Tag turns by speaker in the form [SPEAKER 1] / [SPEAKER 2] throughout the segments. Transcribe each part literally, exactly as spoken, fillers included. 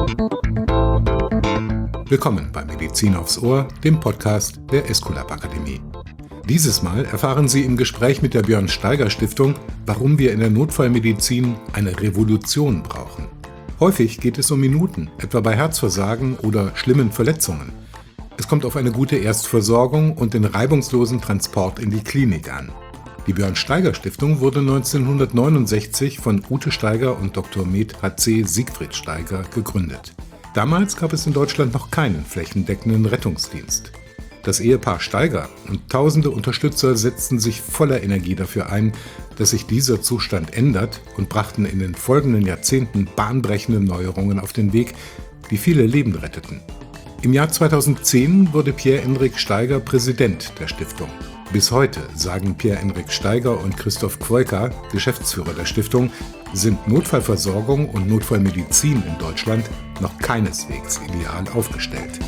[SPEAKER 1] Willkommen bei Medizin aufs Ohr, dem Podcast der Esculap Akademie. Dieses Mal erfahren Sie im Gespräch mit der Björn Steiger Stiftung, warum wir in der Notfallmedizin eine Revolution brauchen. Häufig geht es um Minuten, etwa bei Herzversagen oder schlimmen Verletzungen. Es kommt auf eine gute Erstversorgung und den reibungslosen Transport in die Klinik an. Die Björn Steiger Stiftung wurde neunzehnhundertneunundsechzig von Ute Steiger und Doktor Med H C Siegfried Steiger gegründet. Damals gab es in Deutschland noch keinen flächendeckenden Rettungsdienst. Das Ehepaar Steiger und tausende Unterstützer setzten sich voller Energie dafür ein, dass sich dieser Zustand ändert und brachten in den folgenden Jahrzehnten bahnbrechende Neuerungen auf den Weg, die viele Leben retteten. Im Jahr zweitausendzehn wurde Pierre-Enrik Steiger Präsident der Stiftung. Bis heute, sagen Pierre-Enrik Steiger und Christoph Quoika, Geschäftsführer der Stiftung, sind Notfallversorgung und Notfallmedizin in Deutschland noch keineswegs ideal aufgestellt.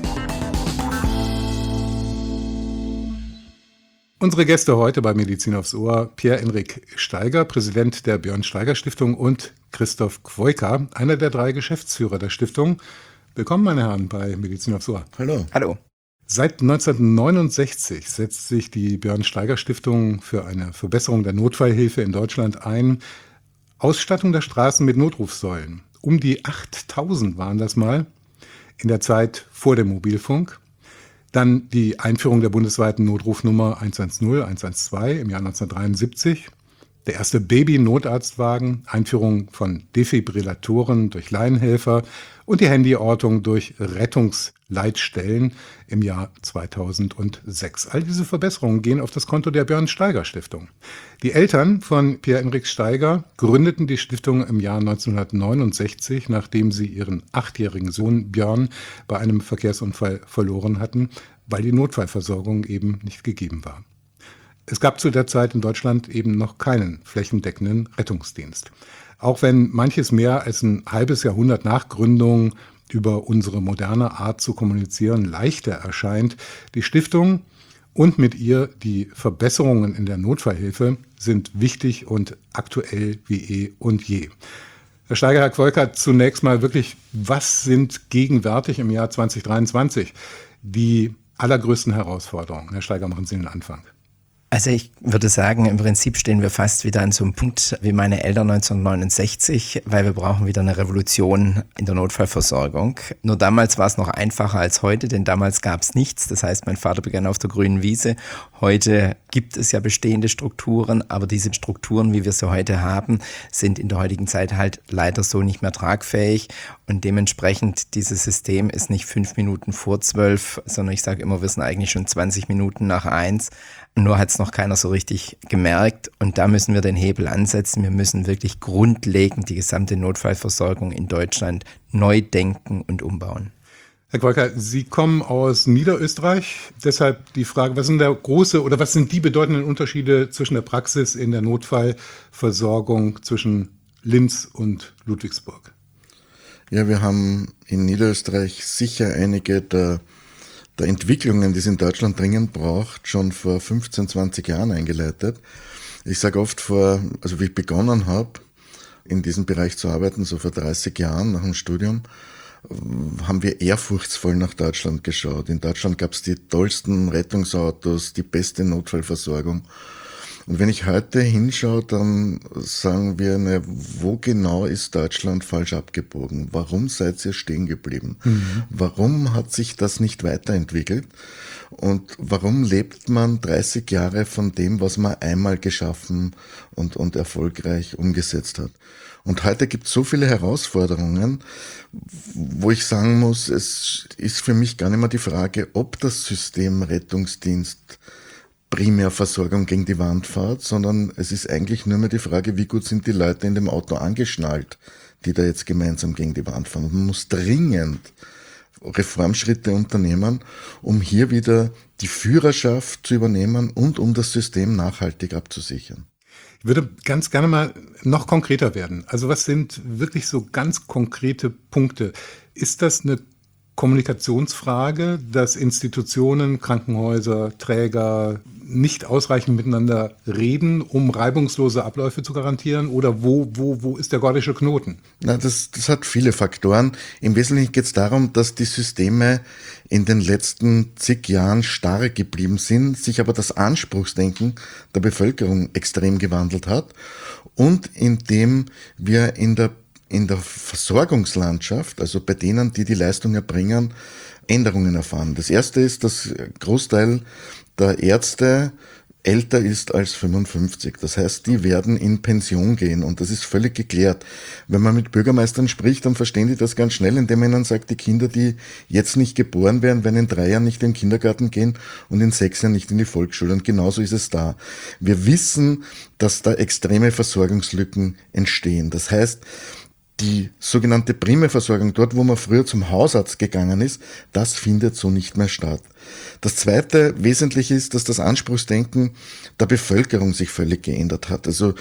[SPEAKER 1] Unsere Gäste heute bei Medizin aufs Ohr: Pierre-Enrik Steiger, Präsident der Björn Steiger Stiftung, und Christoph Quoika, einer der drei Geschäftsführer der Stiftung. Willkommen, meine Herren, bei Medizin aufs Ohr.
[SPEAKER 2] Hallo. Hallo.
[SPEAKER 1] Seit neunzehnhundertneunundsechzig setzt sich die Björn Steiger Stiftung für eine Verbesserung der Notfallhilfe in Deutschland ein. Ausstattung der Straßen mit Notrufsäulen. Um die achttausend waren das mal in der Zeit vor dem Mobilfunk. Dann die Einführung der bundesweiten Notrufnummer eins eins null, eins eins zwei im Jahr neunzehnhundertdreiundsiebzig. Der erste Baby-Notarztwagen, Einführung von Defibrillatoren durch Laienhelfer und die Handyortung durch Rettungsleitstellen im Jahr zweitausendsechs. All diese Verbesserungen gehen auf das Konto der Björn Steiger Stiftung. Die Eltern von Pierre-Enrik Steiger gründeten die Stiftung im Jahr neunzehnhundertneunundsechzig, nachdem sie ihren achtjährigen Sohn Björn bei einem Verkehrsunfall verloren hatten, weil die Notfallversorgung eben nicht gegeben war. Es gab zu der Zeit in Deutschland eben noch keinen flächendeckenden Rettungsdienst. Auch wenn manches mehr als ein halbes Jahrhundert nach Gründung über unsere moderne Art zu kommunizieren leichter erscheint, die Stiftung und mit ihr die Verbesserungen in der Notfallhilfe sind wichtig und aktuell wie eh und je. Herr Steiger, Herr Quoika, zunächst mal wirklich, was sind gegenwärtig im Jahr zweitausenddreiundzwanzig die allergrößten Herausforderungen? Herr Steiger, machen Sie den Anfang.
[SPEAKER 2] Also ich würde sagen, im Prinzip stehen wir fast wieder an so einem Punkt wie meine Eltern neunzehnhundertneunundsechzig, weil wir brauchen wieder eine Revolution in der Notfallversorgung. Nur damals war es noch einfacher als heute, denn damals gab es nichts. Das heißt, mein Vater begann auf der grünen Wiese. Heute gibt es ja bestehende Strukturen, aber diese Strukturen, wie wir sie heute haben, sind in der heutigen Zeit halt leider so nicht mehr tragfähig. Und dementsprechend, dieses System ist nicht fünf Minuten vor zwölf, sondern ich sage immer, wir sind eigentlich schon zwanzig Minuten nach eins. Nur hat es noch keiner so richtig gemerkt, und da müssen wir den Hebel ansetzen. Wir müssen wirklich grundlegend die gesamte Notfallversorgung in Deutschland neu denken und umbauen.
[SPEAKER 1] Herr Quoika, Sie kommen aus Niederösterreich, deshalb die Frage, was sind der große oder was sind die bedeutenden Unterschiede zwischen der Praxis in der Notfallversorgung zwischen Linz und Ludwigsburg?
[SPEAKER 3] Ja, wir haben in Niederösterreich sicher einige der der Entwicklungen, die es in Deutschland dringend braucht, schon vor fünfzehn, zwanzig Jahren eingeleitet. Ich sage oft vor, also wie ich begonnen habe, in diesem Bereich zu arbeiten, so vor dreißig Jahren nach dem Studium, haben wir ehrfurchtsvoll nach Deutschland geschaut. In Deutschland gab es die tollsten Rettungsautos, die beste Notfallversorgung. Und wenn ich heute hinschaue, dann sagen wir, ne, wo genau ist Deutschland falsch abgebogen? Warum seid ihr stehen geblieben? Mhm. Warum hat sich das nicht weiterentwickelt? Und warum lebt man dreißig Jahre von dem, was man einmal geschaffen und, und erfolgreich umgesetzt hat? Und heute gibt es so viele Herausforderungen, wo ich sagen muss, es ist für mich gar nicht mehr die Frage, ob das System Rettungsdienst Primärversorgung gegen die Wand fährt, sondern es ist eigentlich nur mehr die Frage, wie gut sind die Leute in dem Auto angeschnallt, die da jetzt gemeinsam gegen die Wand fahren. Und man muss dringend Reformschritte unternehmen, um hier wieder die Führerschaft zu übernehmen und um das System nachhaltig abzusichern.
[SPEAKER 1] Ich würde ganz gerne mal noch konkreter werden. Also was sind wirklich so ganz konkrete Punkte? Ist das eine Kommunikationsfrage, dass Institutionen, Krankenhäuser, Träger nicht ausreichend miteinander reden, um reibungslose Abläufe zu garantieren? Oder wo, wo, wo ist der gordische Knoten?
[SPEAKER 3] Na, das, das hat viele Faktoren. Im Wesentlichen geht es darum, dass die Systeme in den letzten zig Jahren starr geblieben sind, sich aber das Anspruchsdenken der Bevölkerung extrem gewandelt hat und indem wir in der in der Versorgungslandschaft, also bei denen, die die Leistung erbringen, Änderungen erfahren. Das erste ist, dass ein Großteil der Ärzte älter ist als fünfundfünfzig. Das heißt, die werden in Pension gehen und das ist völlig geklärt. Wenn man mit Bürgermeistern spricht, dann verstehen die das ganz schnell, indem man ihnen sagt, die Kinder, die jetzt nicht geboren werden, werden in drei Jahren nicht in den Kindergarten gehen und in sechs Jahren nicht in die Volksschule. Und genauso ist es da. Wir wissen, dass da extreme Versorgungslücken entstehen. Das heißt, die sogenannte Primärversorgung, dort wo man früher zum Hausarzt gegangen ist, das findet so nicht mehr statt. Das zweite Wesentliche ist, dass das Anspruchsdenken der Bevölkerung sich völlig geändert hat. Also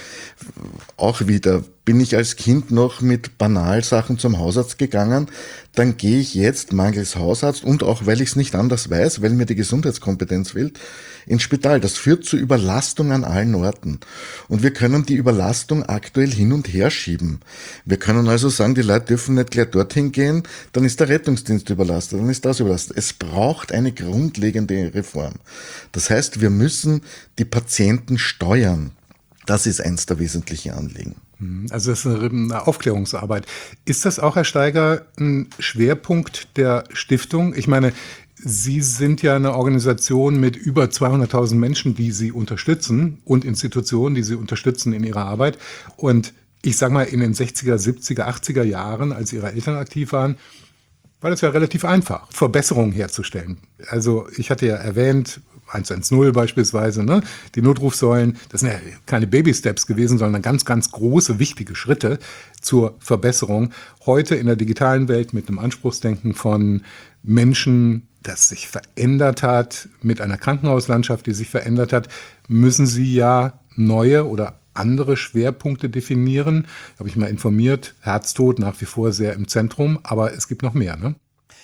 [SPEAKER 3] auch wieder, bin ich als Kind noch mit Banalsachen zum Hausarzt gegangen, dann gehe ich jetzt mangels Hausarzt und auch, weil ich es nicht anders weiß, weil mir die Gesundheitskompetenz fehlt, ins Spital. Das führt zu Überlastung an allen Orten. Und wir können die Überlastung aktuell hin und her schieben. Wir können also sagen, die Leute dürfen nicht gleich dorthin gehen, dann ist der Rettungsdienst überlastet, dann ist das überlastet. Es braucht eine grundlegende Reform. Das heißt, wir müssen die Patienten steuern. Das ist eins der wesentlichen Anliegen.
[SPEAKER 1] Also das ist eine Aufklärungsarbeit. Ist das auch, Herr Steiger, ein Schwerpunkt der Stiftung? Ich meine, Sie sind ja eine Organisation mit über zweihunderttausend Menschen, die Sie unterstützen und Institutionen, die Sie unterstützen in Ihrer Arbeit. Und ich sage mal, in den sechziger, siebziger, achtziger Jahren, als Ihre Eltern aktiv waren, war das ja relativ einfach, Verbesserungen herzustellen. Also ich hatte ja erwähnt, eins eins null beispielsweise, ne? Die Notrufsäulen, das sind ja keine Baby-Steps gewesen, sondern ganz, ganz große, wichtige Schritte zur Verbesserung. Heute in der digitalen Welt mit einem Anspruchsdenken von Menschen, das sich verändert hat, mit einer Krankenhauslandschaft, die sich verändert hat, müssen Sie ja neue oder andere Schwerpunkte definieren. Habe ich mal informiert, Herztod nach wie vor sehr im Zentrum, aber es gibt noch mehr, ne?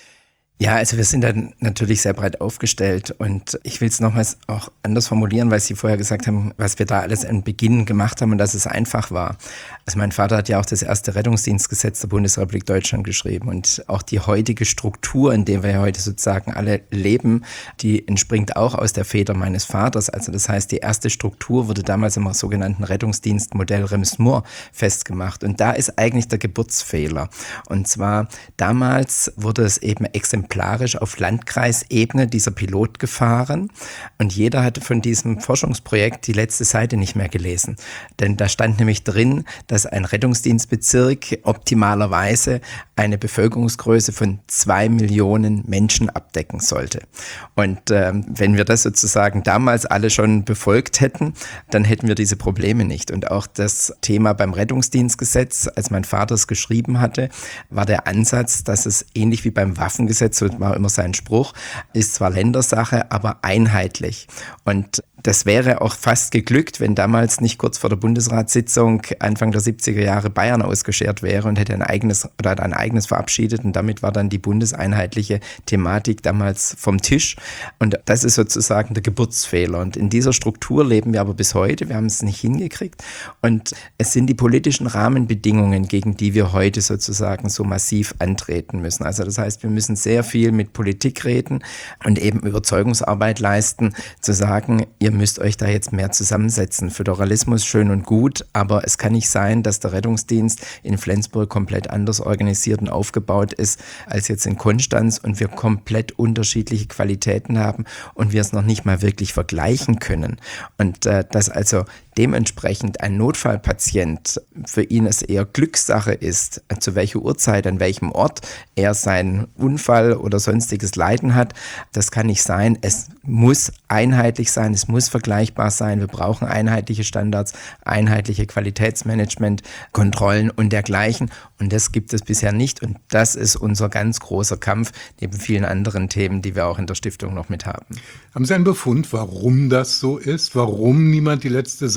[SPEAKER 2] Ja, also wir sind dann natürlich sehr breit aufgestellt und ich will es nochmals auch anders formulieren, weil Sie vorher gesagt haben, was wir da alles am Beginn gemacht haben und dass es einfach war. Also mein Vater hat ja auch das erste Rettungsdienstgesetz der Bundesrepublik Deutschland geschrieben und auch die heutige Struktur, in der wir heute sozusagen alle leben, die entspringt auch aus der Feder meines Vaters. Also das heißt, die erste Struktur wurde damals im sogenannten Rettungsdienstmodell Rems-Murr festgemacht und da ist eigentlich der Geburtsfehler. Und zwar damals wurde es eben exemplarisch auf Landkreisebene dieser Pilot gefahren und jeder hatte von diesem Forschungsprojekt die letzte Seite nicht mehr gelesen. Denn da stand nämlich drin, dass ein Rettungsdienstbezirk optimalerweise eine Bevölkerungsgröße von zwei Millionen Menschen abdecken sollte. Und ähm, wenn wir das sozusagen damals alle schon befolgt hätten, dann hätten wir diese Probleme nicht. Und auch das Thema beim Rettungsdienstgesetz, als mein Vater es geschrieben hatte, war der Ansatz, dass es ähnlich wie beim Waffengesetz, so war immer sein Spruch, ist zwar Ländersache, aber einheitlich. Und das wäre auch fast geglückt, wenn damals nicht kurz vor der Bundesratssitzung Anfang der siebziger Jahre Bayern ausgeschert wäre und hätte ein eigenes oder ein eigenes verabschiedet und damit war dann die bundeseinheitliche Thematik damals vom Tisch und das ist sozusagen der Geburtsfehler und in dieser Struktur leben wir aber bis heute, wir haben es nicht hingekriegt und es sind die politischen Rahmenbedingungen, gegen die wir heute sozusagen so massiv antreten müssen. Also das heißt, wir müssen sehr viel mit Politik reden und eben Überzeugungsarbeit leisten, zu sagen, ihr müsst euch da jetzt mehr zusammensetzen. Föderalismus schön und gut, aber es kann nicht sein, dass der Rettungsdienst in Flensburg komplett anders organisiert und aufgebaut ist als jetzt in Konstanz und wir komplett unterschiedliche Qualitäten haben und wir es noch nicht mal wirklich vergleichen können. Und äh, dass also dementsprechend ein Notfallpatient für ihn es eher Glückssache ist, zu welcher Uhrzeit, an welchem Ort er seinen Unfall oder sonstiges Leiden hat, das kann nicht sein. Es muss einheitlich sein, es muss vergleichbar sein. Wir brauchen einheitliche Standards, einheitliche Qualitätsmanagement, Kontrollen und dergleichen. Und das gibt es bisher nicht. Und das ist unser ganz großer Kampf, neben vielen anderen Themen, die wir auch in der Stiftung noch mit haben.
[SPEAKER 1] Haben Sie einen Befund, warum das so ist? Warum niemand die letzte Seite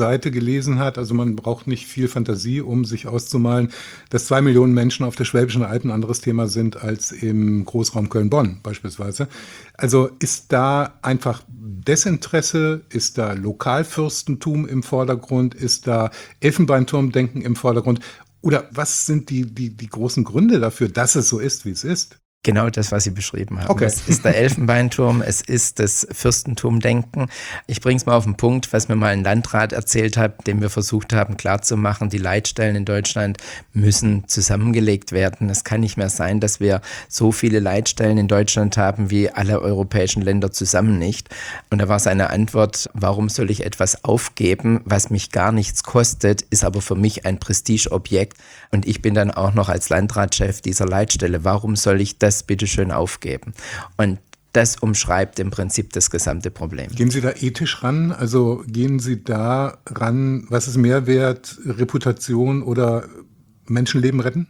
[SPEAKER 1] Seite gelesen hat, also man braucht nicht viel Fantasie, um sich auszumalen, dass zwei Millionen Menschen auf der Schwäbischen Alb ein anderes Thema sind als im Großraum Köln-Bonn beispielsweise. Also ist da einfach Desinteresse, ist da Lokalfürstentum im Vordergrund, ist da Elfenbeinturmdenken im Vordergrund? Oder was sind die, die, die großen Gründe dafür, dass es so ist, wie es ist?
[SPEAKER 2] Genau das, was Sie beschrieben haben.
[SPEAKER 1] Okay.
[SPEAKER 2] Es ist der Elfenbeinturm, es ist das Fürstentumdenken. Ich bringe es mal auf den Punkt, was mir mal ein Landrat erzählt hat, dem wir versucht haben klarzumachen, die Leitstellen in Deutschland müssen zusammengelegt werden. Es kann nicht mehr sein, dass wir so viele Leitstellen in Deutschland haben wie alle europäischen Länder zusammen nicht. Und da war seine Antwort, warum soll ich etwas aufgeben, was mich gar nichts kostet, ist aber für mich ein Prestigeobjekt. Und ich bin dann auch noch als Landratschef dieser Leitstelle. Warum soll ich das bitteschön aufgeben? Und das umschreibt im Prinzip das gesamte Problem.
[SPEAKER 1] Gehen Sie da ethisch ran? Also gehen Sie da ran, was ist mehr wert, Reputation oder Menschenleben retten?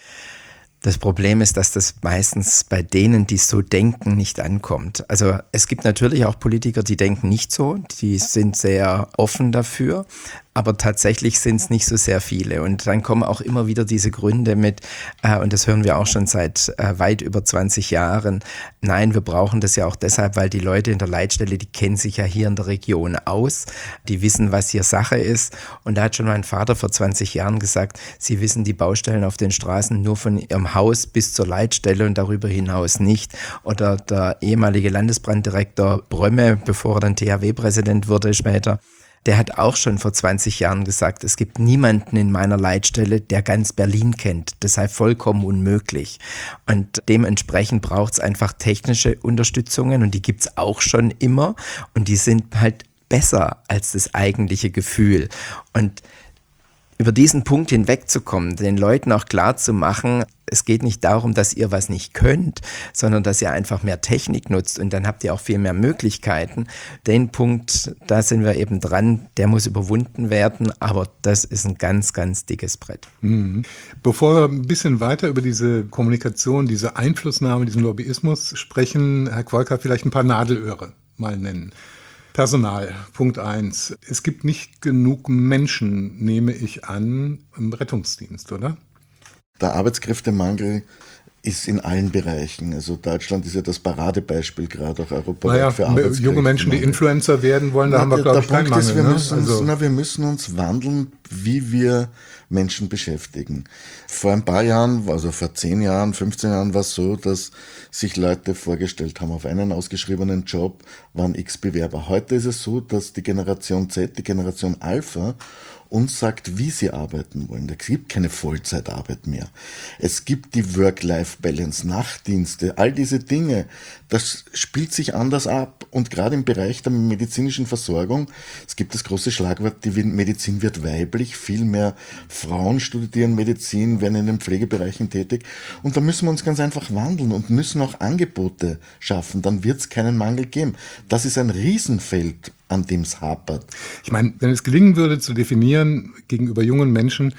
[SPEAKER 2] Das Problem ist, dass das meistens bei denen, die so denken, nicht ankommt. Also es gibt natürlich auch Politiker, die denken nicht so, die sind sehr offen dafür, aber tatsächlich sind es nicht so sehr viele. Und dann kommen auch immer wieder diese Gründe mit, äh, und das hören wir auch schon seit äh, weit über zwanzig Jahren, nein, wir brauchen das ja auch deshalb, weil die Leute in der Leitstelle, die kennen sich ja hier in der Region aus, die wissen, was hier Sache ist. Und da hat schon mein Vater vor zwanzig Jahren gesagt, sie wissen die Baustellen auf den Straßen nur von ihrem Haus bis zur Leitstelle und darüber hinaus nicht. Oder der ehemalige Landesbranddirektor Brömme, bevor er dann T H W-Präsident wurde später, der hat auch schon vor zwanzig Jahren gesagt, es gibt niemanden in meiner Leitstelle, der ganz Berlin kennt. Das sei vollkommen unmöglich. Und dementsprechend braucht es einfach technische Unterstützungen und die gibt es auch schon immer und die sind halt besser als das eigentliche Gefühl. Und über diesen Punkt hinwegzukommen, den Leuten auch klar zu machen, es geht nicht darum, dass ihr was nicht könnt, sondern dass ihr einfach mehr Technik nutzt und dann habt ihr auch viel mehr Möglichkeiten. Den Punkt, da sind wir eben dran, der muss überwunden werden, aber das ist ein ganz, ganz dickes Brett.
[SPEAKER 1] Mhm. Bevor wir ein bisschen weiter über diese Kommunikation, diese Einflussnahme, diesen Lobbyismus sprechen, Herr Quolka, vielleicht ein paar Nadelöhre mal nennen. Personal, Punkt eins. Es gibt nicht genug Menschen, nehme ich an, im Rettungsdienst, oder?
[SPEAKER 3] Der Arbeitskräftemangel ist in allen Bereichen. Also Deutschland ist ja das Paradebeispiel gerade auch europaweit
[SPEAKER 1] naja,
[SPEAKER 3] für Arbeitskräfte.
[SPEAKER 1] Junge Menschen, die Influencer werden wollen, da
[SPEAKER 3] na,
[SPEAKER 1] haben wir, glaube ich, keinen Mangel.
[SPEAKER 3] Ist, wir,
[SPEAKER 1] ne?
[SPEAKER 3] müssen uns,
[SPEAKER 1] also.
[SPEAKER 3] na, wir müssen uns wandeln, wie wir Menschen beschäftigen. Vor ein paar Jahren, also vor zehn Jahren, fünfzehn Jahren war es so, dass sich Leute vorgestellt haben, auf einen ausgeschriebenen Job waren x Bewerber. Heute ist es so, dass die Generation Z, die Generation Alpha, uns sagt, wie sie arbeiten wollen. Es gibt keine Vollzeitarbeit mehr. Es gibt die Work-Life-Balance, Nachtdienste, all diese Dinge. Das spielt sich anders ab. Und gerade im Bereich der medizinischen Versorgung, es gibt das große Schlagwort, die Medizin wird weiblich. Viel mehr Frauen studieren Medizin, werden in den Pflegebereichen tätig. Und da müssen wir uns ganz einfach wandeln und müssen auch Angebote schaffen. Dann wird es keinen Mangel geben. Das ist ein Riesenfeld, an dem es hapert.
[SPEAKER 1] Ich meine, wenn es gelingen würde zu definieren gegenüber jungen Menschen,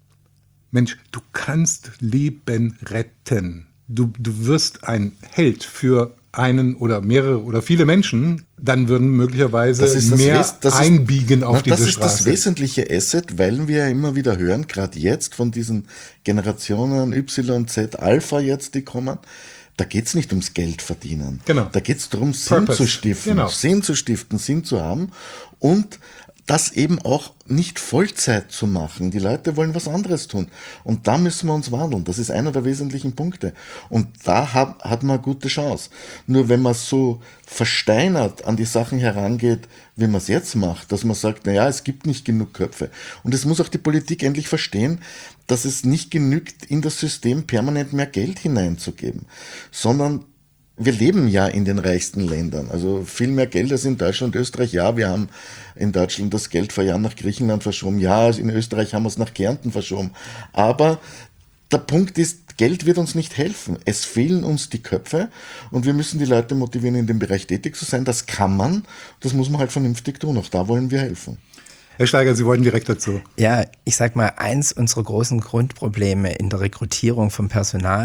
[SPEAKER 1] Mensch, du kannst Leben retten. Du, du wirst ein Held für einen oder mehrere oder viele Menschen, dann würden möglicherweise
[SPEAKER 3] das das
[SPEAKER 1] mehr
[SPEAKER 3] Wes- das
[SPEAKER 1] einbiegen
[SPEAKER 3] ist,
[SPEAKER 1] auf
[SPEAKER 3] na,
[SPEAKER 1] diese
[SPEAKER 3] das
[SPEAKER 1] Straße.
[SPEAKER 3] Das ist das wesentliche Asset, weil wir ja immer wieder hören, gerade jetzt von diesen Generationen Y, Z, Alpha jetzt, die kommen, da geht's nicht ums Geld verdienen.
[SPEAKER 1] Genau.
[SPEAKER 3] Da geht's darum, Sinn
[SPEAKER 1] Purpose.
[SPEAKER 3] zu stiften,
[SPEAKER 1] Genau.
[SPEAKER 3] Sinn zu stiften, Sinn zu haben und das eben auch nicht Vollzeit zu machen. Die Leute wollen was anderes tun. Und da müssen wir uns wandeln. Das ist einer der wesentlichen Punkte. Und da hat, hat man eine gute Chance. Nur wenn man so versteinert an die Sachen herangeht, wie man es jetzt macht, dass man sagt, naja, es gibt nicht genug Köpfe. Und es muss auch die Politik endlich verstehen, dass es nicht genügt, in das System permanent mehr Geld hineinzugeben, sondern wir leben ja in den reichsten Ländern, also viel mehr Geld als in Deutschland und Österreich. Ja, wir haben in Deutschland das Geld vor Jahren nach Griechenland verschoben. Ja, in Österreich haben wir es nach Kärnten verschoben. Aber der Punkt ist, Geld wird uns nicht helfen. Es fehlen uns die Köpfe und wir müssen die Leute motivieren, in dem Bereich tätig zu sein. Das kann man, das muss man halt vernünftig tun. Auch da wollen wir helfen.
[SPEAKER 1] Herr Steiger, Sie wollten direkt dazu.
[SPEAKER 2] Ja, ich sag mal, eins unserer großen Grundprobleme in der Rekrutierung von Personal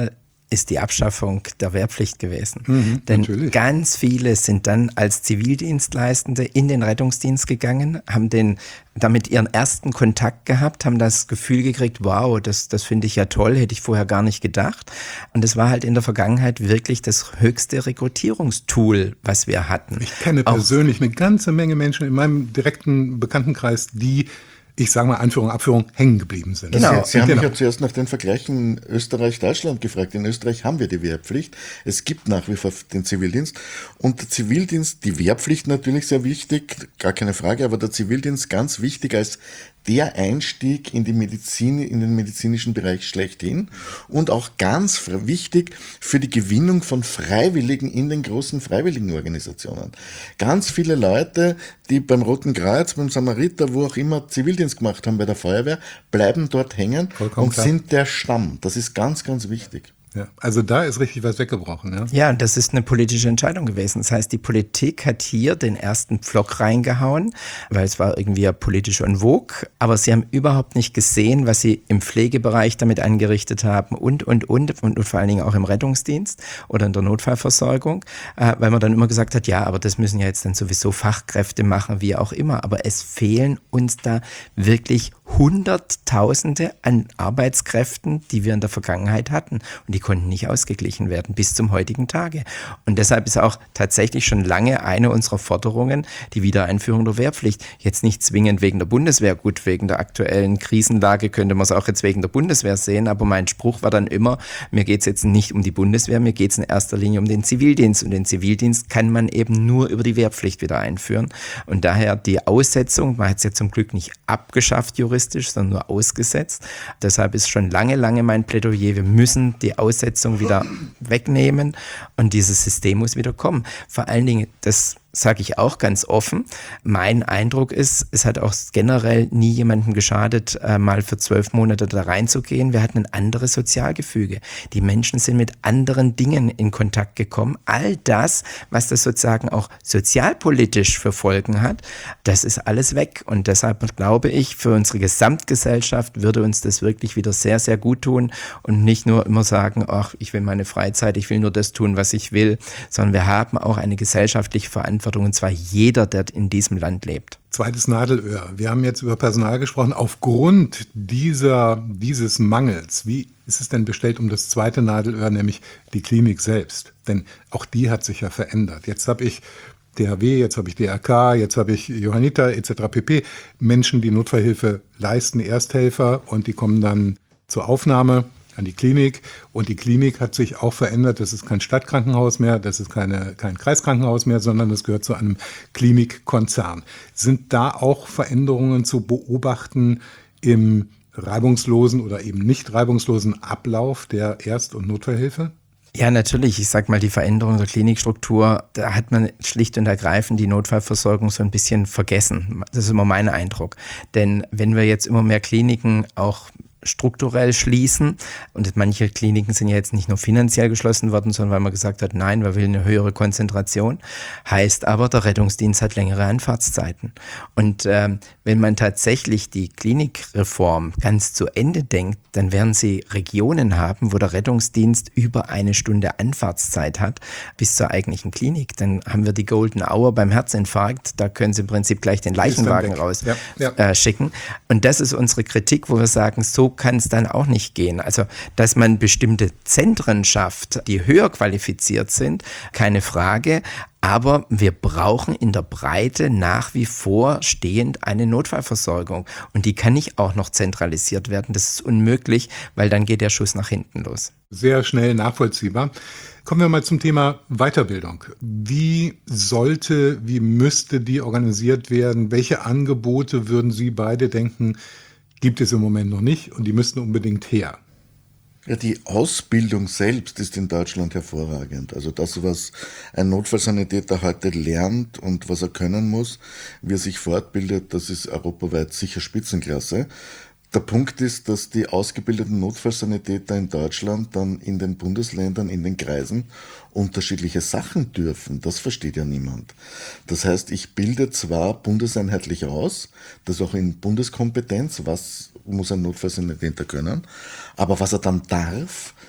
[SPEAKER 2] ist die Abschaffung der Wehrpflicht gewesen.
[SPEAKER 1] Mhm,
[SPEAKER 2] Denn
[SPEAKER 1] natürlich.
[SPEAKER 2] ganz viele sind dann als Zivildienstleistende in den Rettungsdienst gegangen, haben den damit ihren ersten Kontakt gehabt, haben das Gefühl gekriegt, wow, das, das finde ich ja toll, hätte ich vorher gar nicht gedacht. Und es war halt in der Vergangenheit wirklich das höchste Rekrutierungstool, was wir hatten.
[SPEAKER 1] Ich kenne
[SPEAKER 2] Auch
[SPEAKER 1] persönlich eine ganze Menge Menschen in meinem direkten Bekanntenkreis, die, ich sage mal Anführung, Abführung, hängen geblieben sind.
[SPEAKER 2] Genau.
[SPEAKER 3] Sie, Sie haben
[SPEAKER 1] Genau.
[SPEAKER 3] mich ja zuerst nach den Vergleichen in Österreich-Deutschland gefragt. In Österreich haben wir die Wehrpflicht. Es gibt nach wie vor den Zivildienst. Und der Zivildienst, die Wehrpflicht natürlich sehr wichtig, gar keine Frage, aber der Zivildienst ganz wichtig als der Einstieg in die Medizin, in den medizinischen Bereich schlechthin und auch ganz wichtig für die Gewinnung von Freiwilligen in den großen Freiwilligenorganisationen. Ganz viele Leute, die beim Roten Kreuz, beim Samariter, wo auch immer Zivildienst gemacht haben bei der Feuerwehr, bleiben dort hängen
[SPEAKER 1] Vollkommen
[SPEAKER 3] und
[SPEAKER 1] klar.
[SPEAKER 3] sind der Stamm. Das ist ganz, ganz wichtig.
[SPEAKER 1] Ja, also da ist richtig was weggebrochen. Ja.
[SPEAKER 2] Ja, und das ist eine politische Entscheidung gewesen. Das heißt, die Politik hat hier den ersten Pflock reingehauen, weil es war irgendwie ja politisch en vogue, aber sie haben überhaupt nicht gesehen, was sie im Pflegebereich damit angerichtet haben und, und, und, und, und vor allen Dingen auch im Rettungsdienst oder in der Notfallversorgung, äh, weil man dann immer gesagt hat, ja, aber das müssen ja jetzt dann sowieso Fachkräfte machen, wie auch immer, aber es fehlen uns da wirklich Hunderttausende an Arbeitskräften, die wir in der Vergangenheit hatten. Und die konnten nicht ausgeglichen werden bis zum heutigen Tage. Und deshalb ist auch tatsächlich schon lange eine unserer Forderungen die Wiedereinführung der Wehrpflicht. Jetzt nicht zwingend wegen der Bundeswehr, gut, wegen der aktuellen Krisenlage könnte man es auch jetzt wegen der Bundeswehr sehen, aber mein Spruch war dann immer, mir geht es jetzt nicht um die Bundeswehr, mir geht es in erster Linie um den Zivildienst. Und den Zivildienst kann man eben nur über die Wehrpflicht wieder einführen. Und daher die Aussetzung, man hat es ja zum Glück nicht abgeschafft juristisch, sondern nur ausgesetzt. Deshalb ist schon lange, lange mein Plädoyer, wir müssen die Aussetzung wieder wegnehmen und dieses System muss wieder kommen. Vor allen Dingen, das sage ich auch ganz offen, mein Eindruck ist, es hat auch generell nie jemandem geschadet, äh, mal für zwölf Monate da reinzugehen. Wir hatten ein anderes Sozialgefüge. Die Menschen sind mit anderen Dingen in Kontakt gekommen. All das, was das sozusagen auch sozialpolitisch für Folgen hat, das ist alles weg. Und deshalb glaube ich, für unsere Gesamtgesellschaft würde uns das wirklich wieder sehr, sehr gut tun und nicht nur immer sagen, ach, ich will meine Freizeit, ich will nur das tun, was ich will, sondern wir haben auch eine gesellschaftliche Verantwortung, und zwar jeder, der in diesem Land lebt.
[SPEAKER 1] Zweites Nadelöhr. Wir haben jetzt über Personal gesprochen. Aufgrund dieser, dieses Mangels, wie ist es denn bestellt um das zweite Nadelöhr, nämlich die Klinik selbst? Denn auch die hat sich ja verändert. Jetzt habe ich D H W, jetzt habe ich D R K, jetzt habe ich Johanniter et cetera pp. Menschen, die Notfallhilfe leisten, Ersthelfer, und die kommen dann zur Aufnahme an die Klinik. Und die Klinik hat sich auch verändert. Das ist kein Stadtkrankenhaus mehr, das ist keine, kein Kreiskrankenhaus mehr, sondern das gehört zu einem Klinikkonzern. Sind da auch Veränderungen zu beobachten im reibungslosen oder eben nicht reibungslosen Ablauf der Erst- und Notfallhilfe?
[SPEAKER 2] Ja, natürlich. Ich sag mal, die Veränderung der Klinikstruktur, da hat man schlicht und ergreifend die Notfallversorgung so ein bisschen vergessen. Das ist immer mein Eindruck. Denn wenn wir jetzt immer mehr Kliniken auch strukturell schließen. Und manche Kliniken sind ja jetzt nicht nur finanziell geschlossen worden, sondern weil man gesagt hat, nein, wir wollen eine höhere Konzentration. Heißt aber, der Rettungsdienst hat längere Anfahrtszeiten. Und ähm, wenn man tatsächlich die Klinikreform ganz zu Ende denkt, dann werden Sie Regionen haben, wo der Rettungsdienst über eine Stunde Anfahrtszeit hat bis zur eigentlichen Klinik. Dann haben wir die Golden Hour beim Herzinfarkt. Da können Sie im Prinzip gleich den Leichenwagen raus
[SPEAKER 1] ja, ja.
[SPEAKER 2] Äh, schicken. Und das ist unsere Kritik, wo wir sagen, so kann es dann auch nicht gehen. Also, dass man bestimmte Zentren schafft, die höher qualifiziert sind, keine Frage. Aber wir brauchen in der Breite nach wie vor stehend eine Notfallversorgung. Und die kann nicht auch noch zentralisiert werden. Das ist unmöglich, weil dann geht der Schuss nach hinten los.
[SPEAKER 1] Sehr schnell nachvollziehbar. Kommen wir mal zum Thema Weiterbildung. Wie sollte, wie müsste die organisiert werden? Welche Angebote würden Sie beide denken, gibt es im Moment noch nicht und die müssten unbedingt her?
[SPEAKER 3] Ja, die Ausbildung selbst ist in Deutschland hervorragend. Also das, was ein Notfallsanitäter heute lernt und was er können muss, wie er sich fortbildet, das ist europaweit sicher Spitzenklasse. Der Punkt ist, dass die ausgebildeten Notfallsanitäter in Deutschland dann in den Bundesländern, in den Kreisen unterschiedliche Sachen dürfen. Das versteht ja niemand. Das heißt, ich bilde zwar bundeseinheitlich aus, das auch in Bundeskompetenz, was muss ein Notfallsanitäter können, aber was er dann darf,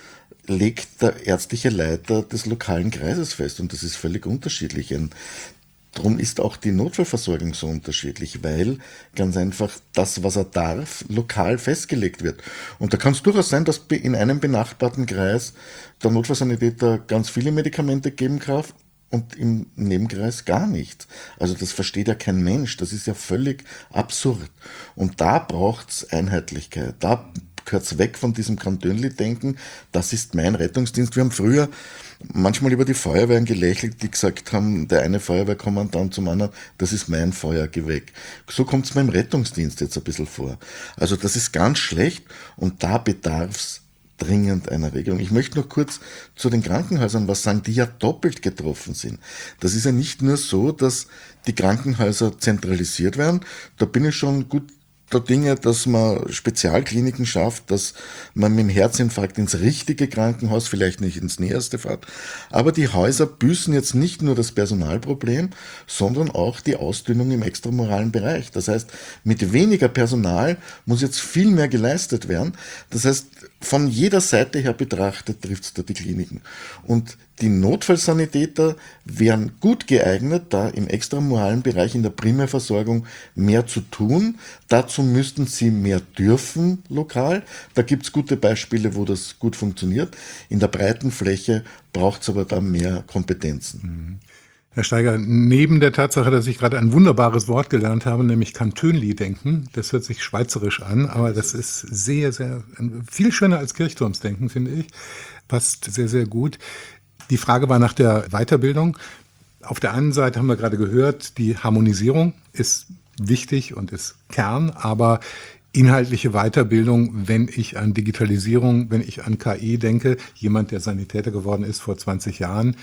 [SPEAKER 3] legt der ärztliche Leiter des lokalen Kreises fest und das ist völlig unterschiedlich. Ein Darum ist auch die Notfallversorgung so unterschiedlich, weil ganz einfach das, was er darf, lokal festgelegt wird. Und da kann es durchaus sein, dass in einem benachbarten Kreis der Notfallsanitäter ganz viele Medikamente geben kann und im Nebenkreis gar nichts. Also das versteht ja kein Mensch, das ist ja völlig absurd. Und da braucht's Einheitlichkeit, da gehört's weg von diesem Kantönli-Denken, das ist mein Rettungsdienst. Wir haben früher manchmal über die Feuerwehren gelächelt, die gesagt haben, der eine Feuerwehrkommandant zum anderen, das ist mein Feuergeweck. So kommt es beim Rettungsdienst jetzt ein bisschen vor. Also das ist ganz schlecht und da bedarf's dringend einer Regelung. Ich möchte noch kurz zu den Krankenhäusern was sagen, die ja doppelt getroffen sind. Das ist ja nicht nur so, dass die Krankenhäuser zentralisiert werden, da bin ich schon gut der Dinge, dass man Spezialkliniken schafft, dass man mit dem Herzinfarkt ins richtige Krankenhaus, vielleicht nicht ins näherste fährt. Aber die Häuser büßen jetzt nicht nur das Personalproblem, sondern auch die Ausdünnung im extramoralen Bereich. Das heißt, mit weniger Personal muss jetzt viel mehr geleistet werden. Das heißt, von jeder Seite her betrachtet trifft es da die Kliniken. Und die Notfallsanitäter wären gut geeignet, da im extramoralen Bereich in der Primärversorgung mehr zu tun. Dazu müssten sie mehr dürfen lokal. Da gibt es gute Beispiele, wo das gut funktioniert. In der breiten Fläche braucht es aber da mehr Kompetenzen.
[SPEAKER 1] Herr Steiger, neben der Tatsache, dass ich gerade ein wunderbares Wort gelernt habe, nämlich Kantönli-Denken, das hört sich schweizerisch an, aber das ist sehr, sehr, viel schöner als Kirchturmsdenken, finde ich. Passt sehr, sehr gut. Die Frage war nach der Weiterbildung. Auf der einen Seite haben wir gerade gehört, die Harmonisierung ist wichtig und ist Kern, aber inhaltliche Weiterbildung, wenn ich an Digitalisierung, wenn ich an K I denke, jemand, der Sanitäter geworden ist vor zwanzig Jahren,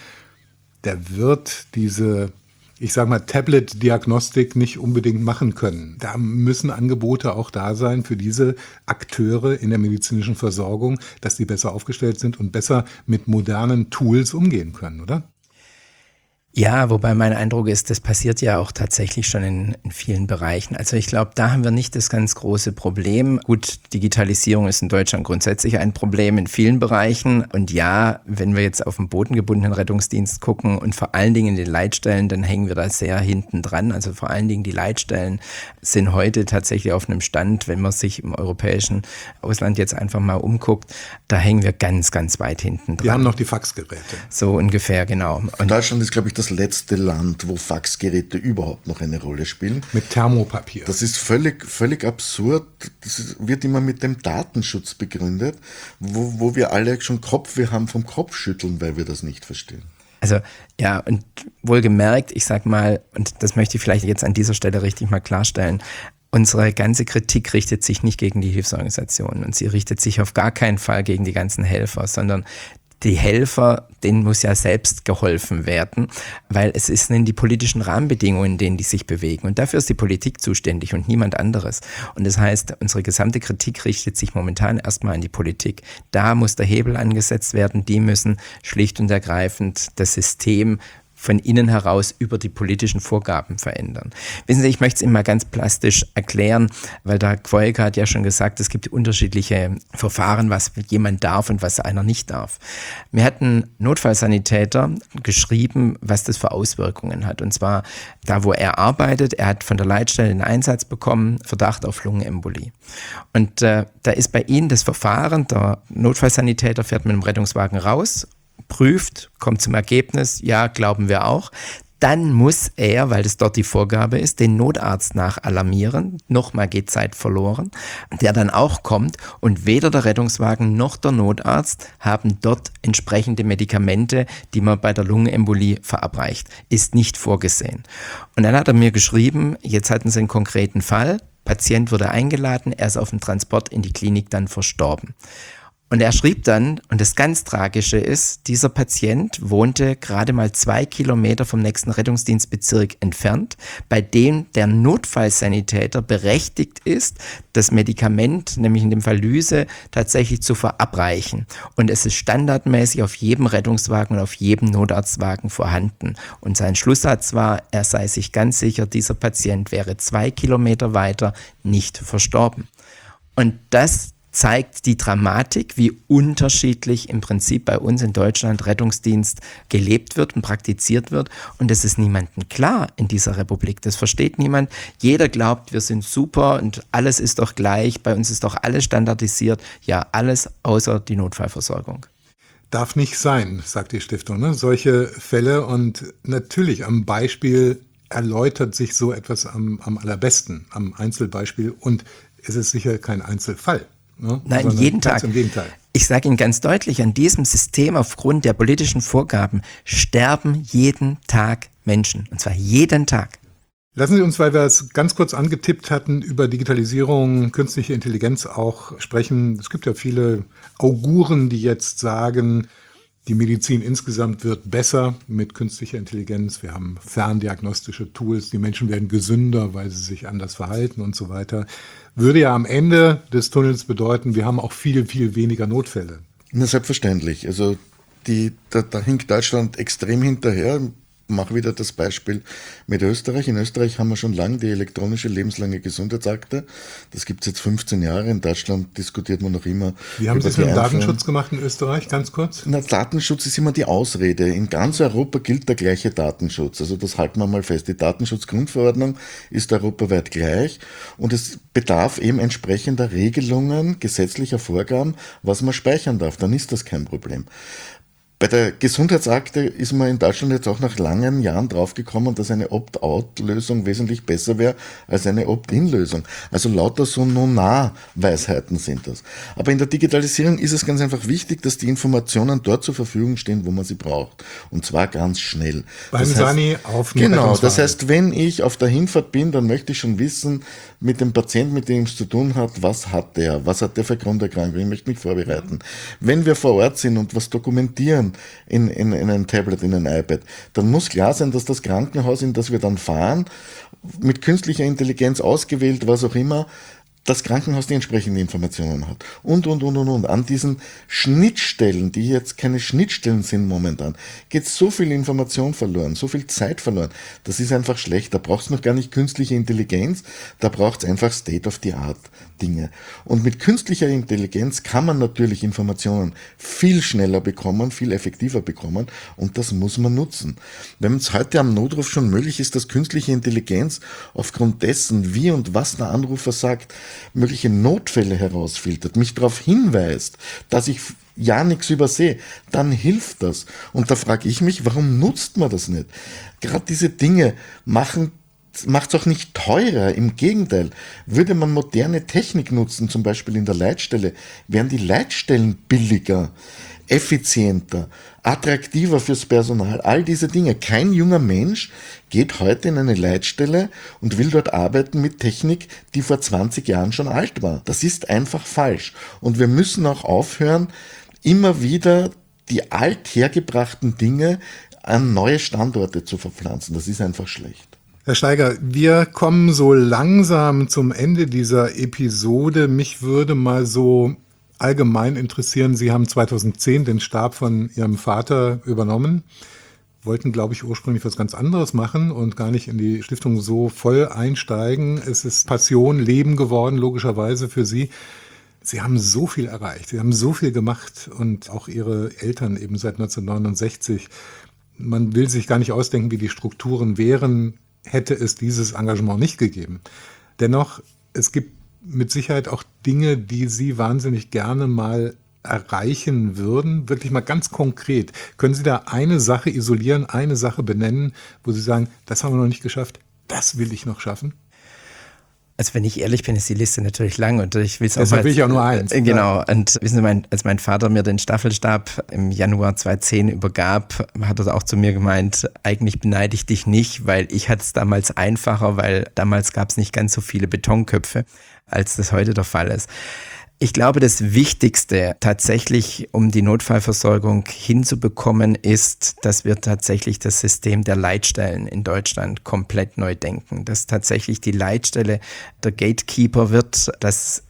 [SPEAKER 1] der wird diese, ich sage mal, Tablet-Diagnostik nicht unbedingt machen können. Da müssen Angebote auch da sein für diese Akteure in der medizinischen Versorgung, dass die besser aufgestellt sind und besser mit modernen Tools umgehen können, oder?
[SPEAKER 2] Ja, wobei mein Eindruck ist, das passiert ja auch tatsächlich schon in, in vielen Bereichen. Also ich glaube, da haben wir nicht das ganz große Problem. Gut, Digitalisierung ist in Deutschland grundsätzlich ein Problem in vielen Bereichen. Und ja, wenn wir jetzt auf den bodengebundenen Rettungsdienst gucken und vor allen Dingen in den Leitstellen, dann hängen wir da sehr hinten dran. Also vor allen Dingen die Leitstellen sind heute tatsächlich auf einem Stand, wenn man sich im europäischen Ausland jetzt einfach mal umguckt, da hängen wir ganz, ganz weit hinten dran.
[SPEAKER 1] Wir haben noch die Faxgeräte.
[SPEAKER 2] So ungefähr, genau.
[SPEAKER 3] Und Deutschland ist, glaube ich, das letzte Land, wo Faxgeräte überhaupt noch eine Rolle spielen.
[SPEAKER 1] Mit Thermopapier.
[SPEAKER 3] Das ist völlig, völlig absurd. Das wird immer mit dem Datenschutz begründet, wo, wo wir alle schon Kopfweh haben vom Kopfschütteln, weil wir das nicht verstehen.
[SPEAKER 2] Also ja, und wohlgemerkt, ich sag mal, und das möchte ich vielleicht jetzt an dieser Stelle richtig mal klarstellen, unsere ganze Kritik richtet sich nicht gegen die Hilfsorganisationen und sie richtet sich auf gar keinen Fall gegen die ganzen Helfer, sondern die Helfer, denen muss ja selbst geholfen werden, weil es sind die politischen Rahmenbedingungen, in denen die sich bewegen. Und dafür ist die Politik zuständig und niemand anderes. Und das heißt, unsere gesamte Kritik richtet sich momentan erstmal an die Politik. Da muss der Hebel angesetzt werden. Die müssen schlicht und ergreifend das System von innen heraus über die politischen Vorgaben verändern. Wissen Sie, ich möchte es Ihnen mal ganz plastisch erklären, weil der Quoiker hat ja schon gesagt, es gibt unterschiedliche Verfahren, was jemand darf und was einer nicht darf. Mir hat ein Notfallsanitäter geschrieben, was das für Auswirkungen hat. Und zwar da, wo er arbeitet, er hat von der Leitstelle einen Einsatz bekommen, Verdacht auf Lungenembolie. Und äh, da ist bei Ihnen das Verfahren, der Notfallsanitäter fährt mit dem Rettungswagen raus, prüft, kommt zum Ergebnis, ja, glauben wir auch. Dann muss er, weil das dort die Vorgabe ist, den Notarzt nachalarmieren. Nochmal geht Zeit verloren, der dann auch kommt und weder der Rettungswagen noch der Notarzt haben dort entsprechende Medikamente, die man bei der Lungenembolie verabreicht. Ist nicht vorgesehen. Und dann hat er mir geschrieben, jetzt hatten sie einen konkreten Fall, Patient wurde eingeladen, er ist auf dem Transport in die Klinik dann verstorben. Und er schrieb dann, und das ganz Tragische ist, dieser Patient wohnte gerade mal zwei Kilometer vom nächsten Rettungsdienstbezirk entfernt, bei dem der Notfallsanitäter berechtigt ist, das Medikament, nämlich in dem Fall Lyse, tatsächlich zu verabreichen. Und es ist standardmäßig auf jedem Rettungswagen und auf jedem Notarztwagen vorhanden. Und sein Schlusssatz war, er sei sich ganz sicher, dieser Patient wäre zwei Kilometer weiter nicht verstorben. Und das zeigt die Dramatik, wie unterschiedlich im Prinzip bei uns in Deutschland Rettungsdienst gelebt wird und praktiziert wird. Und das ist niemandem klar in dieser Republik. Das versteht niemand. Jeder glaubt, wir sind super und alles ist doch gleich. Bei uns ist doch alles standardisiert. Ja, alles außer die Notfallversorgung.
[SPEAKER 1] Darf nicht sein, sagt die Stiftung, ne? Solche Fälle. Und natürlich am Beispiel erläutert sich so etwas am, am allerbesten, am Einzelbeispiel. Und es ist sicher kein Einzelfall. Ne?
[SPEAKER 2] Nein,
[SPEAKER 1] Sondern
[SPEAKER 2] jeden
[SPEAKER 1] ganz
[SPEAKER 2] Tag.
[SPEAKER 1] Im Gegenteil.
[SPEAKER 2] Ich sage Ihnen ganz deutlich, an diesem System aufgrund der politischen Vorgaben sterben jeden Tag Menschen. Und zwar jeden Tag.
[SPEAKER 1] Lassen Sie uns, weil wir es ganz kurz angetippt hatten, über Digitalisierung, künstliche Intelligenz auch sprechen. Es gibt ja viele Auguren, die jetzt sagen, die Medizin insgesamt wird besser mit künstlicher Intelligenz. Wir haben ferndiagnostische Tools, die Menschen werden gesünder, weil sie sich anders verhalten und so weiter. Würde ja am Ende des Tunnels bedeuten, wir haben auch viel, viel weniger Notfälle.
[SPEAKER 3] Na, selbstverständlich. Also die, da, da hinkt Deutschland extrem hinterher. Mache wieder das Beispiel mit Österreich. In Österreich haben wir schon lange die elektronische lebenslange Gesundheitsakte. Das gibt es jetzt fünfzehn Jahre. In Deutschland diskutiert man noch immer.
[SPEAKER 1] Wie haben Sie es mit dem Datenschutz gemacht in Österreich, ganz kurz?
[SPEAKER 3] Na, Datenschutz ist immer die Ausrede. In ganz Europa gilt der gleiche Datenschutz. Also das halten wir mal fest. Die Datenschutzgrundverordnung ist europaweit gleich und es bedarf eben entsprechender Regelungen, gesetzlicher Vorgaben, was man speichern darf. Dann ist das kein Problem. Bei der Gesundheitsakte ist man in Deutschland jetzt auch nach langen Jahren draufgekommen, dass eine Opt-out-Lösung wesentlich besser wäre als eine Opt-in-Lösung. Also lauter so Nona-Weisheiten sind das. Aber in der Digitalisierung ist es ganz einfach wichtig, dass die Informationen dort zur Verfügung stehen, wo man sie braucht. Und zwar ganz schnell.
[SPEAKER 1] Beim
[SPEAKER 3] das heißt,
[SPEAKER 1] Sani auf dem
[SPEAKER 3] Genau, das heißt, wenn ich auf der Hinfahrt bin, dann möchte ich schon wissen, mit dem Patienten, mit dem es zu tun hat, was hat der, was hat der für Grunderkrankung, ich möchte mich vorbereiten. Wenn wir vor Ort sind und was dokumentieren, In, in, in ein Tablet, in ein iPad, dann muss klar sein, dass das Krankenhaus, in das wir dann fahren, mit künstlicher Intelligenz ausgewählt, was auch immer, das Krankenhaus die entsprechenden Informationen hat. Und, und, und, und, und. An diesen Schnittstellen, die jetzt keine Schnittstellen sind momentan, geht so viel Information verloren, so viel Zeit verloren. Das ist einfach schlecht. Da braucht es noch gar nicht künstliche Intelligenz, da braucht es einfach State-of-the-Art Dinge. Und mit künstlicher Intelligenz kann man natürlich Informationen viel schneller bekommen, viel effektiver bekommen und das muss man nutzen. Wenn es heute am Notruf schon möglich ist, dass künstliche Intelligenz aufgrund dessen, wie und was der Anrufer sagt, mögliche Notfälle herausfiltert, mich darauf hinweist, dass ich ja nichts übersehe, dann hilft das. Und da frage ich mich, warum nutzt man das nicht? Gerade diese Dinge machen macht es auch nicht teurer, im Gegenteil. Würde man moderne Technik nutzen, zum Beispiel in der Leitstelle, wären die Leitstellen billiger, effizienter, attraktiver fürs Personal, all diese Dinge. Kein junger Mensch geht heute in eine Leitstelle und will dort arbeiten mit Technik, die vor zwanzig Jahren schon alt war. Das ist einfach falsch. Und wir müssen auch aufhören, immer wieder die althergebrachten Dinge an neue Standorte zu verpflanzen. Das ist einfach schlecht.
[SPEAKER 1] Herr Steiger, wir kommen so langsam zum Ende dieser Episode. Mich würde mal so allgemein interessieren, Sie haben zweitausendzehn den Stab von Ihrem Vater übernommen, wollten, glaube ich, ursprünglich was ganz anderes machen und gar nicht in die Stiftung so voll einsteigen. Es ist Passion, Leben geworden, logischerweise für Sie. Sie haben so viel erreicht, Sie haben so viel gemacht und auch Ihre Eltern eben seit neunzehnhundertneunundsechzig. Man will sich gar nicht ausdenken, wie die Strukturen wären, hätte es dieses Engagement nicht gegeben. Dennoch, es gibt mit Sicherheit auch Dinge, die Sie wahnsinnig gerne mal erreichen würden. Wirklich mal ganz konkret. Können Sie da eine Sache isolieren, eine Sache benennen, wo Sie sagen, das haben wir noch nicht geschafft, das will ich noch schaffen?
[SPEAKER 2] Also wenn ich ehrlich bin, ist die Liste natürlich lang und ich will es auch
[SPEAKER 1] Deshalb
[SPEAKER 2] mal,
[SPEAKER 1] will ich auch nur eins.
[SPEAKER 2] Äh, genau, und wissen Sie, mein, als mein Vater mir den Staffelstab im Januar zweitausendzehn übergab, hat er auch zu mir gemeint, eigentlich beneide ich dich nicht, weil ich hatte es damals einfacher, weil damals gab es nicht ganz so viele Betonköpfe, als das heute der Fall ist. Ich glaube, das Wichtigste tatsächlich, um die Notfallversorgung hinzubekommen, ist, dass wir tatsächlich das System der Leitstellen in Deutschland komplett neu denken. Dass tatsächlich die Leitstelle der Gatekeeper wird, dass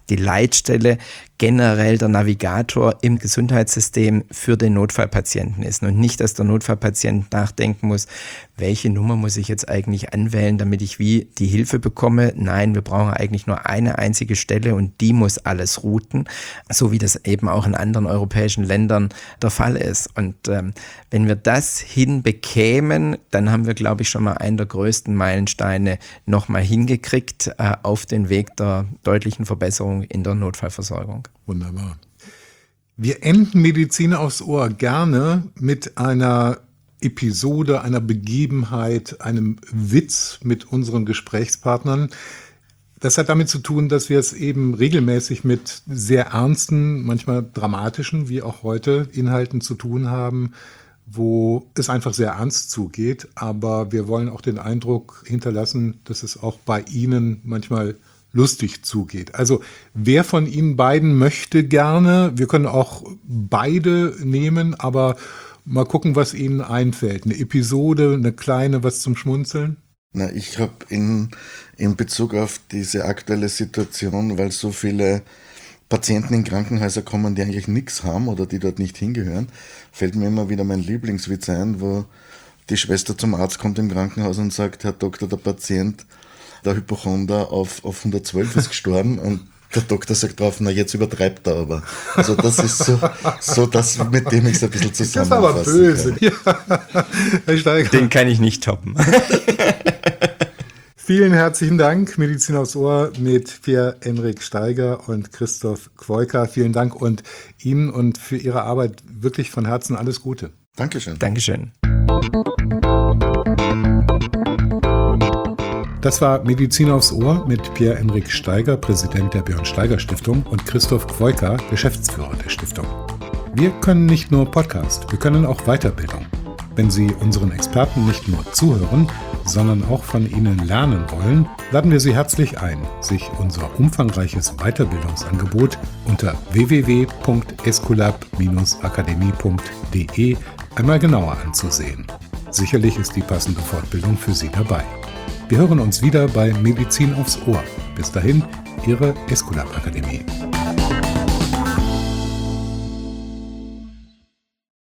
[SPEAKER 2] die Leitstelle generell der Navigator im Gesundheitssystem für den Notfallpatienten ist und nicht, dass der Notfallpatient nachdenken muss, welche Nummer muss ich jetzt eigentlich anwählen, damit ich wie die Hilfe bekomme. Nein, wir brauchen eigentlich nur eine einzige Stelle und die muss alles routen, so wie das eben auch in anderen europäischen Ländern der Fall ist. Und ähm, wenn wir das hinbekämen, dann haben wir, glaube ich, schon mal einen der größten Meilensteine nochmal hingekriegt äh, auf den Weg der deutlichen Verbesserung in der Notfallversorgung.
[SPEAKER 1] Wunderbar. Wir enden Medizin aufs Ohr gerne mit einer Episode, einer Begebenheit, einem Witz mit unseren Gesprächspartnern. Das hat damit zu tun, dass wir es eben regelmäßig mit sehr ernsten, manchmal dramatischen, wie auch heute, Inhalten zu tun haben, wo es einfach sehr ernst zugeht. Aber wir wollen auch den Eindruck hinterlassen, dass es auch bei Ihnen manchmal lustig zugeht. Also wer von Ihnen beiden möchte gerne, wir können auch beide nehmen, aber mal gucken, was Ihnen einfällt. Eine Episode, eine kleine, was zum Schmunzeln?
[SPEAKER 3] Na, ich habe in, in Bezug auf diese aktuelle Situation, weil so viele Patienten in Krankenhäuser kommen, die eigentlich nichts haben oder die dort nicht hingehören, fällt mir immer wieder mein Lieblingswitz ein, wo die Schwester zum Arzt kommt im Krankenhaus und sagt, Herr Doktor, der Patient, der Hypochonder auf, auf hundertzwölf ist gestorben und der Doktor sagt drauf, na jetzt übertreibt er aber. Also das ist so, so das, mit dem ich es ein bisschen zusammenfasse.
[SPEAKER 1] Das ist aber böse. Ja. Herr Steiger.
[SPEAKER 2] Den kann ich nicht toppen.
[SPEAKER 1] Vielen herzlichen Dank, Medizin aufs Ohr mit Pierre-Enrik Steiger und Christoph Kwoika. Vielen Dank und Ihnen und für Ihre Arbeit wirklich von Herzen alles Gute.
[SPEAKER 3] Dankeschön.
[SPEAKER 2] Dankeschön.
[SPEAKER 1] Das war Medizin aufs Ohr mit Pierre-Enrik Steiger, Präsident der Björn-Steiger-Stiftung, und Christoph Kwoika, Geschäftsführer der Stiftung. Wir können nicht nur Podcast, wir können auch Weiterbildung. Wenn Sie unseren Experten nicht nur zuhören, sondern auch von ihnen lernen wollen, laden wir Sie herzlich ein, sich unser umfangreiches Weiterbildungsangebot unter w w w punkt esculap Bindestrich akademie punkt d e einmal genauer anzusehen. Sicherlich ist die passende Fortbildung für Sie dabei. Wir hören uns wieder bei Medizin aufs Ohr. Bis dahin, Ihre Esculap Akademie.